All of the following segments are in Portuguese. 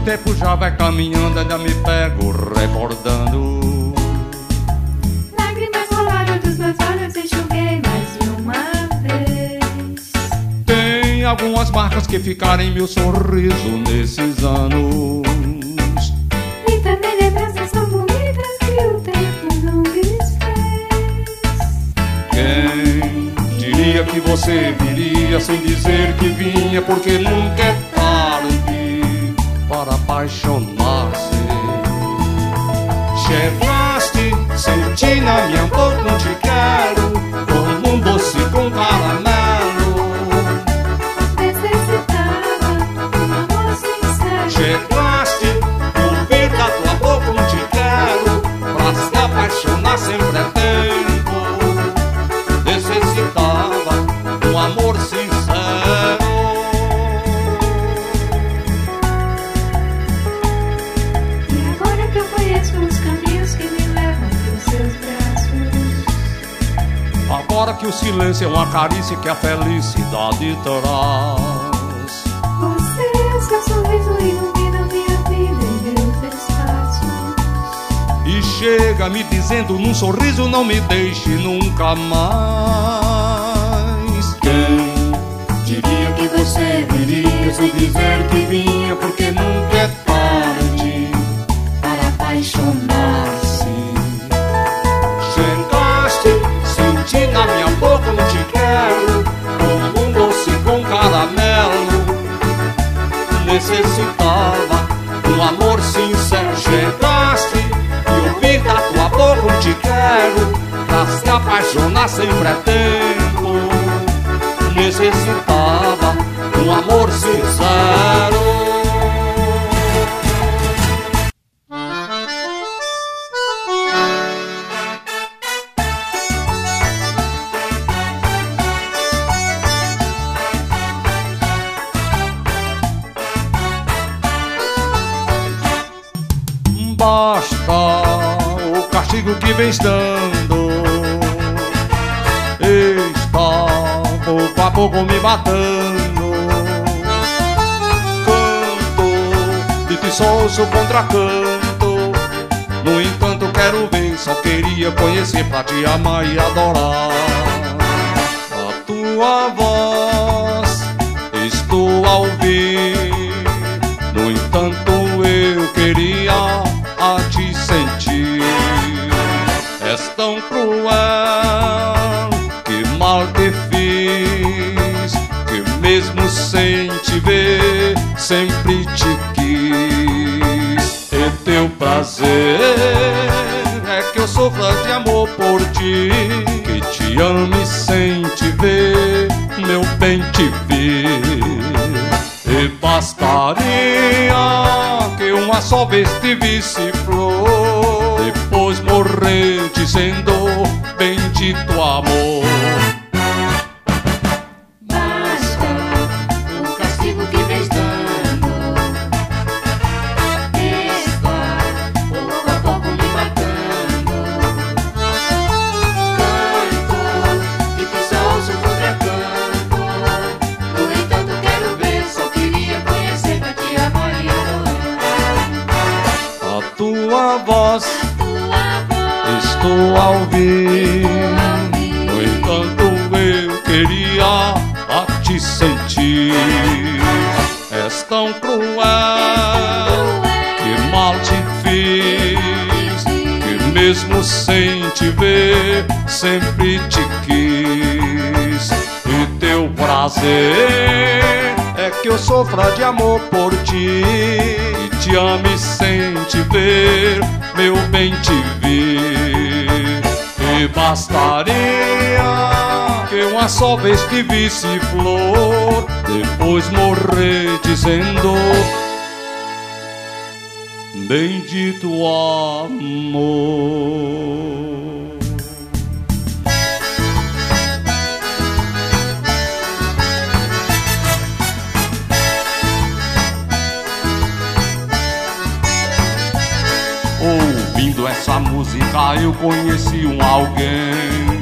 tempo já vai caminhando, ainda me pego recordando. Lágrimas rolaram dos meus olhos, enxuguei mais de uma vez. Tem algumas marcas que ficaram em meu sorriso nesses anos. E também lembranças tão bonitas que o tempo não desfez. Quem diria que você viria sem dizer que vinha, porque nunca é tarde para apaixonar-se. Chegaste, senti na minha boca um te quero, como um doce com caramelo. Necessitava um amor sincero. Chegaste, ouvir da tua boca um te quero, pra se apaixonar sempre é tempo. Necessitava um amor sincero. E agora que eu conheço os caminhos que me levam pros seus braços, Agora que o silêncio é uma carícia que a felicidade traz. você, seu sorriso ilumina minha vida em meus espaços. E chega me dizendo num sorriso, não me deixe nunca mais. Quem diria que você viria sem dizer que vinha, porque nunca é tarde para apaixonar-se. Chegaste, senti na minha boca um te quero, como um doce com caramelo. Necessitava um amor sincero. Chegaste e ouvir da tua boca um te quero, pra se apaixonar sempre é tempo. Necessitava um amor sincero. Basta o castigo que vens dando, está pouco a pouco me matando. Canto de ti só ouço contracanto, no entanto quero ver, só queria conhecer pra te amar e adorar. A tua voz estou a ouvir, no entanto eu queria a te sentir. És tão cruel, que mal te fiz, que mesmo sem te ver sempre te quis. E teu prazer é que eu sofra de amor por ti, que te ame sem te ver, meu bem te vi. E bastaria que uma só vez te visse flor, depois morrer dizendo bendito amor. Basta o castigo que vens dando, está pouco a pouco me matando. Canto e que só ouço contracanto, no entanto quero ver, só queria conhecer pra te amar e adorar. A tua voz estou a ouvir, no entanto eu queria a te sentir. És tão cruel, que mal te fiz, que mesmo sem te ver sempre te quis. E teu prazer é que eu sofra de amor por ti, e te ame sem te ver, meu bem te vi. E bastaria que uma só vez te visse flor, depois morrer dizendo bendito amor. Ouvindo essa música eu conheci um alguém,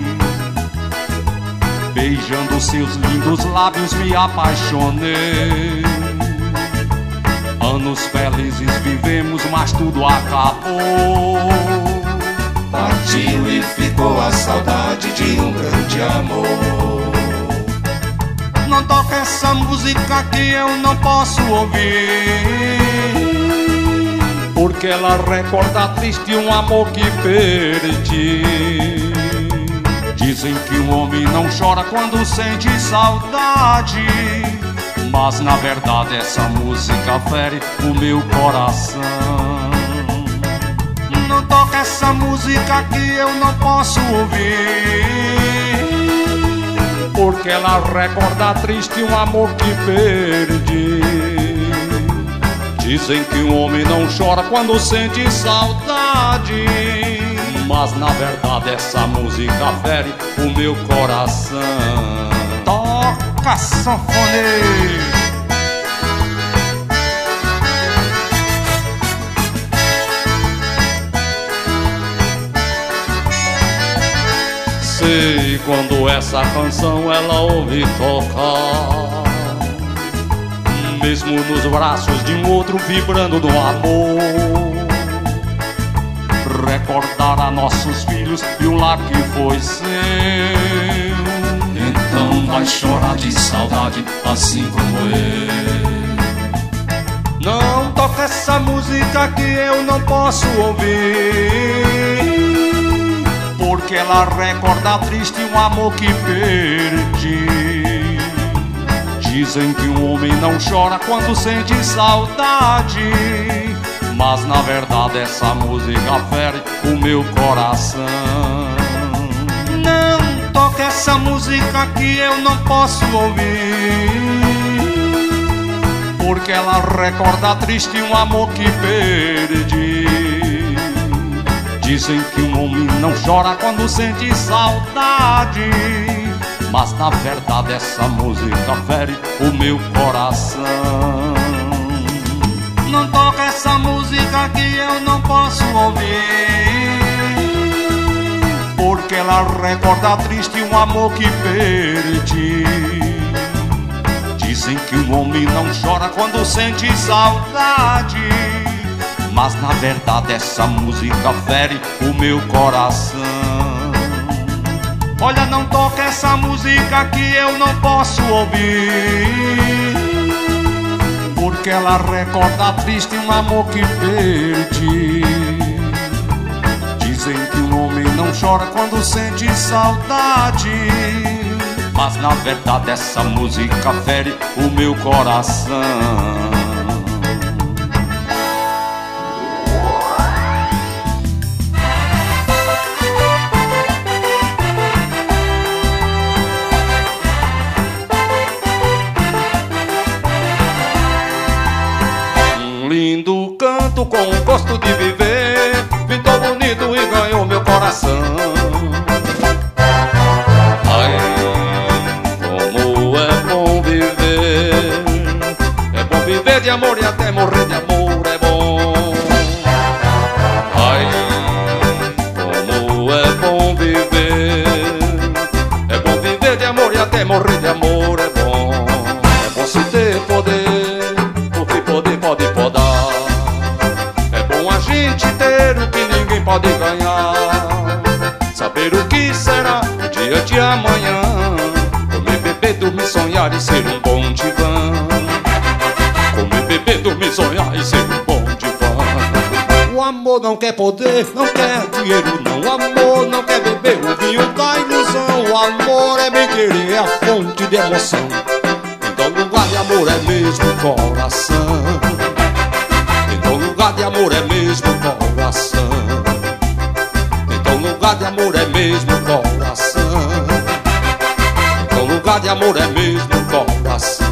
beijando seus lindos lábios me apaixonei. anos felizes vivemos, mas tudo acabou. Partiu e ficou a saudade de um grande amor. Não toca essa música que eu não posso ouvir, porque ela recorda triste um amor que perdi. Dizem que o homem não chora quando sente saudade, mas na verdade essa música fere o meu coração. Não toca essa música que eu não posso ouvir, porque ela recorda triste um amor que perdi. Dizem que o homem não chora quando sente saudade, mas na verdade essa música fere o meu coração. Toca sanfoneiro. Sei quando essa canção ela ouve tocar, mesmo nos braços de um outro vibrando do amor. Recordará nossos filhos e o lar que foi seu. Então vai chorar de saudade assim como eu. Não toca essa música que eu não posso ouvir, porque ela recorda triste um amor que perdi. Dizem que um homem não chora quando sente saudade, mas na verdade essa música fere o meu coração. Não toca essa música que eu não posso ouvir, porque ela recorda triste um amor que perdi. Dizem que um homem não chora quando sente saudade, mas na verdade essa música fere o meu coração. Não toca essa música que eu não posso ouvir, porque ela recorda triste um amor que perdi. Dizem que o homem não chora quando sente saudade, mas na verdade essa música fere o meu coração. Olha, não toca essa música que eu não posso ouvir, porque ela recorda triste um amor que perdi. Dizem que o homem não chora quando sente saudade, mas na verdade essa música fere o meu coração. Lindo canto com gosto de viver, pintou bonito e ganhou meu coração. Ai, como é bom viver, é bom viver de amor e até morrer de amor é bom. Ai, como é bom viver, é bom viver de amor e até morrer de amor é bom. É bom se ter poder, porque poder pode podar. É bom a gente ter o que ninguém pode ganhar, saber o que será o dia de amanhã, comer, beber, dormir, sonhar e ser um bom divã. Comer, beber, dormir, sonhar e ser um bom divã. O amor não quer poder, não quer dinheiro não. O amor não quer beber o vinho da ilusão. O amor é bem querer, é a fonte de emoção. Então lugar de amor é mesmo coração. Então lugar de amor é mesmo coração. Então lugar de amor é mesmo coração. Então lugar de amor é mesmo coração.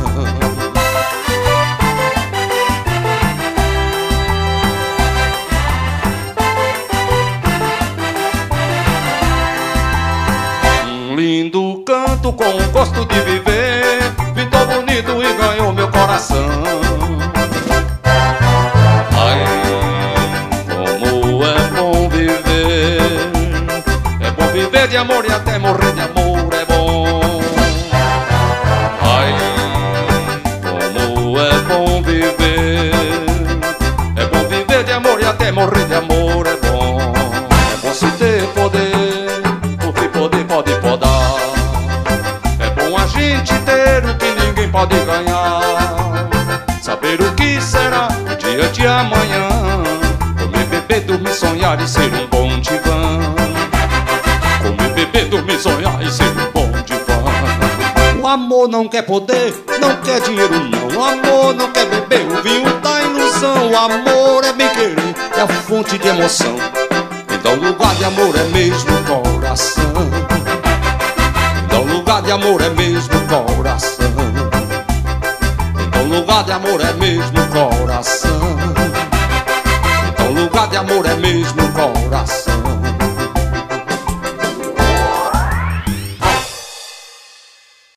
Um lindo canto com gosto de viver, pintou bonito e ganhou meu coração. Ai, como é bom viver, é bom viver de amor e até morrer de amor é bom. Ai, como é bom viver, pode ganhar. Saber o que será o dia de amanhã, comer, beber, dormir, sonhar e ser um bom divã. Comer, beber, dormir, sonhar e ser um bom divã. O amor não quer poder, não quer dinheiro não. O amor não quer beber o vinho da ilusão. O amor é bem querer, é a fonte de emoção. Então lugar de amor é mesmo o coração. Então lugar de amor é mesmo o coração. Então lugar de amor é mesmo o coração. Então lugar de amor é mesmo o coração.